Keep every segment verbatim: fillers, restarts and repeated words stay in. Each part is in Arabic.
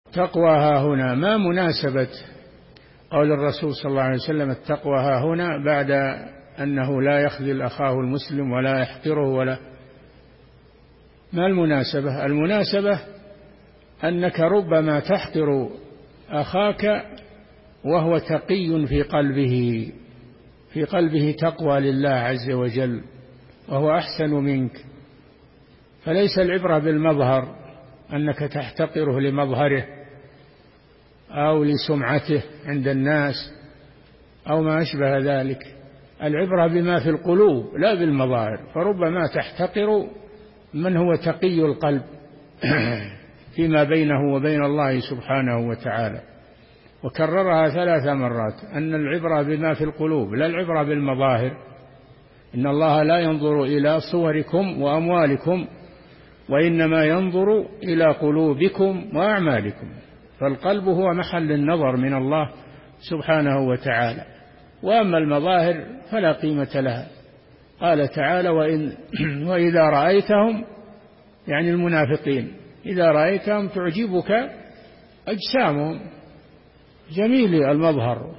تقوى ها هنا ما مناسبة قول الرسول صلى الله عليه وسلم التقوى ها هنا بعد أنه لا يخذل أخاه المسلم ولا يحقره ولا ما المناسبة؟ المناسبة أنك ربما تحقر أخاك وهو تقي في قلبه في قلبه تقوى لله عز وجل وهو أحسن منك، فليس العبرة بالمظهر أنك تحتقره لمظهره أو لسمعته عند الناس أو ما أشبه ذلك، العبرة بما في القلوب لا بالمظاهر، فربما تحتقر من هو تقي القلب فيما بينه وبين الله سبحانه وتعالى. وكررها ثلاث مرات أن العبرة بما في القلوب لا العبرة بالمظاهر، إن الله لا ينظر إلى صوركم وأموالكم وإنما ينظر إلى قلوبكم وأعمالكم، فالقلب هو محل النظر من الله سبحانه وتعالى، وأما المظاهر فلا قيمة لها. قال تعالى وإن وإذا رأيتهم يعني المنافقين إذا رأيتهم تعجبك أجسامهم جميل المظهر،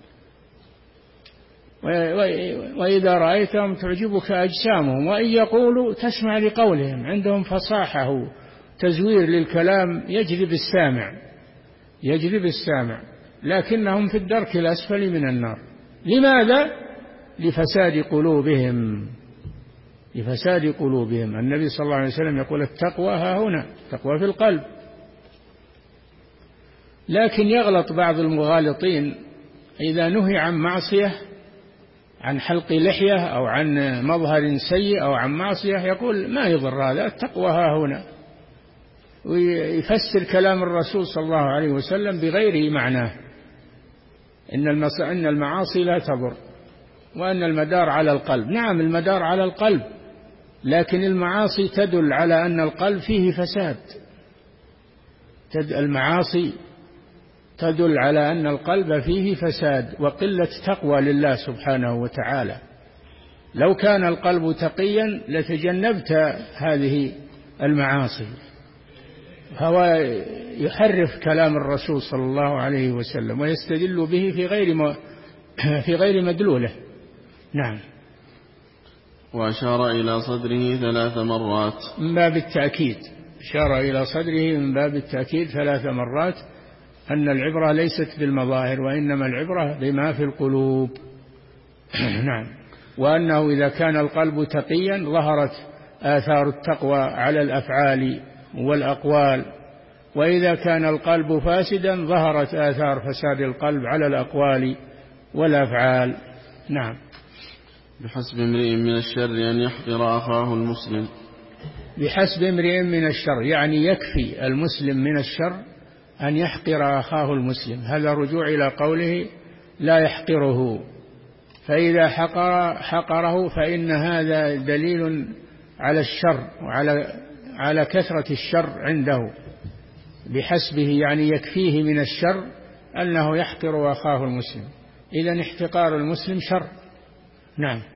وإذا رأيتهم تعجبك أجسامهم وإن يقولوا تسمع لقولهم، عندهم فصاحة تزوير للكلام يجذب السامع يجذب السامع لكنهم في الدرك الأسفل من النار. لماذا؟ لفساد قلوبهم لفساد قلوبهم. النبي صلى الله عليه وسلم يقول التقوى ها هنا، التقوى في القلب. لكن يغلط بعض المغالطين إذا نهي عن معصية، عن حلق لحية أو عن مظهر سيء أو عن معصية، يقول ما يضر هذا، التقوى ها هنا، ويفسر كلام الرسول صلى الله عليه وسلم بغير معناه، إن المعاصي لا تضر وأن المدار على القلب. نعم المدار على القلب، لكن المعاصي تدل على أن القلب فيه فساد، المعاصي تدل على أن القلب فيه فساد وقلة تقوى لله سبحانه وتعالى. لو كان القلب تقيا لتجنبت هذه المعاصي. هو يحرف كلام الرسول صلى الله عليه وسلم ويستدل به في غير م... في غير مدلوله. نعم. وأشار إلى صدره ثلاث مرات من باب التأكيد، أشار إلى صدره من باب التأكيد ثلاث مرات أن العبرة ليست بالمظاهر وإنما العبرة بما في القلوب. نعم. وأنه إذا كان القلب تقيا ظهرت آثار التقوى على الأفعال والأقوال، وإذا كان القلب فاسدا ظهرت آثار فساد القلب على الأقوال والأفعال. نعم. بحسب امرئ من الشر أن يحقر أخاه المسلم. بحسب امرئ من الشر يعني يكفي المسلم من الشر أن يحقر أخاه المسلم، هذا رجوع إلى قوله لا يحقره، فإذا حقر حقره فإن هذا دليل على الشر وعلى على كثرة الشر عنده. بحسبه يعني يكفيه من الشر أنه يحقر أخاه المسلم، إذن احتقار المسلم شر. نعم.